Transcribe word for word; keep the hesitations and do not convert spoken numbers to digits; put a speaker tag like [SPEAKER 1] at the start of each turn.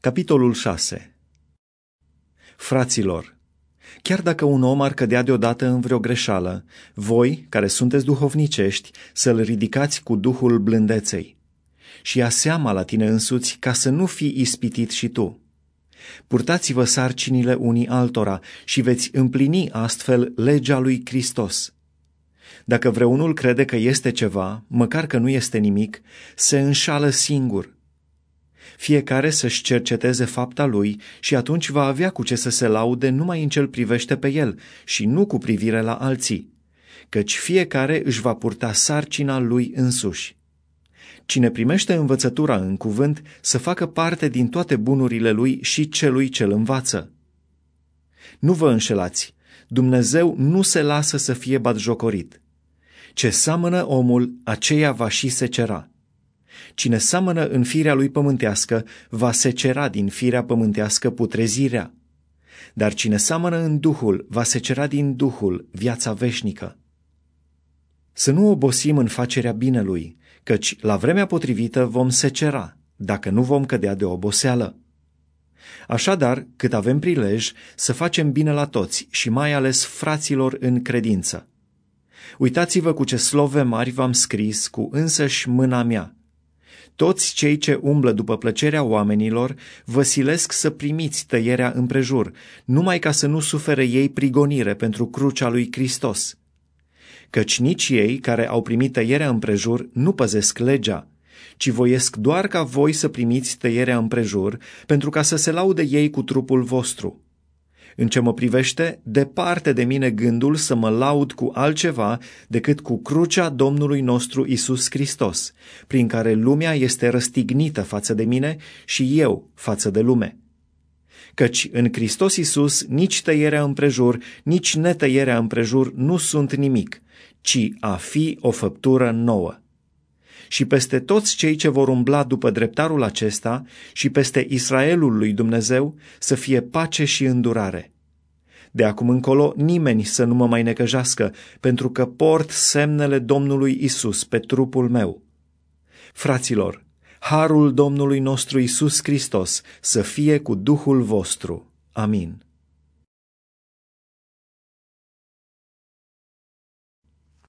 [SPEAKER 1] Capitolul șase. Fraților, chiar dacă un om ar cădea deodată în vreo greșeală, voi, care sunteți duhovnicești, să-l ridicați cu duhul blândeței. Și ia seama la tine însuți ca să nu fii ispitit și tu. Purtați-vă sarcinile unii altora și veți împlini astfel legea lui Hristos. Dacă vreunul crede că este ceva, măcar că nu este nimic, se înșală singur. Fiecare să-și cerceteze fapta lui și atunci va avea cu ce să se laude numai în ce-l privește pe el și nu cu privire la alții, căci fiecare își va purta sarcina lui însuși. Cine primește învățătura în cuvânt să facă parte din toate bunurile lui și celui ce-l învață. Nu vă înșelați, Dumnezeu nu se lasă să fie batjocorit. Ce seamănă omul, aceea va și secera. Cine seamănă în firea lui pământească, va secera din firea pământească putrezirea. Dar cine seamănă în Duhul, va secera din Duhul viața veșnică. Să nu obosim în facerea binelui, căci la vremea potrivită vom secera, dacă nu vom cădea de oboseală. Așadar, cât avem prilej, să facem bine la toți și mai ales fraților în credință. Uitați-vă cu ce slove mari v-am scris cu însăși mâna mea. Toți cei ce umblă după plăcerea oamenilor vă silesc să primiți tăierea împrejur, numai ca să nu sufere ei prigonire pentru crucea lui Hristos. Căci nici ei, care au primit tăierea împrejur, nu păzesc legea, ci voiesc doar ca voi să primiți tăierea împrejur, pentru ca să se laude ei cu trupul vostru. În ce mă privește, departe de mine gândul să mă laud cu altceva decât cu crucea Domnului nostru Isus Hristos, prin care lumea este răstignită față de mine și eu față de lume. Căci în Hristos Isus nici tăierea împrejur, nici netăierea împrejur nu sunt nimic, ci a fi o făptură nouă. Și peste toți cei ce vor umbla după dreptarul acesta și peste Israelul lui Dumnezeu să fie pace și îndurare. De acum încolo nimeni să nu mă mai necăjească, pentru că port semnele Domnului Isus pe trupul meu. Fraților, harul Domnului nostru Isus Hristos să fie cu Duhul vostru. Amin.